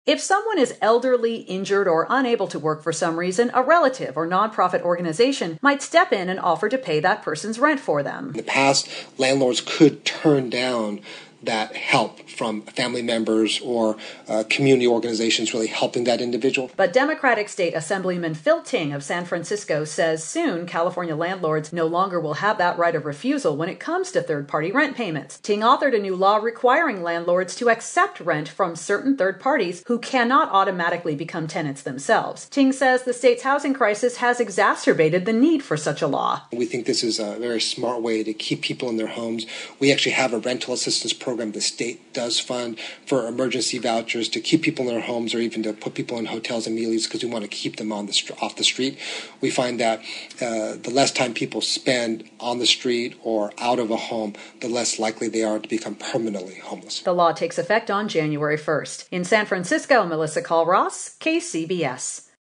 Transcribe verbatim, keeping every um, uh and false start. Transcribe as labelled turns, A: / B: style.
A: If someone is elderly, injured, or unable to work for some reason, a relative or nonprofit organization might step in and offer to pay that person's rent for them.
B: In the past, landlords could turn down that help from family members or uh, community organizations really helping that individual.
A: But Democratic State Assemblyman Phil Ting of San Francisco says soon California landlords no longer will have that right of refusal when it comes to third-party rent payments. Ting authored a new law requiring landlords to accept rent from certain third parties who cannot automatically become tenants themselves. Ting says the state's housing crisis has exacerbated the need for such a law.
B: We think this is a very smart way to keep people in their homes. We actually have a rental assistance program program the state does fund for emergency vouchers to keep people in their homes or even to put people in hotels immediately because we want to keep them on the st- off the street. We find that uh, the less time people spend on the street or out of a home, the less likely they are to become permanently homeless.
A: The law takes effect on January first. In San Francisco, Melissa Call-Ross, K C B S.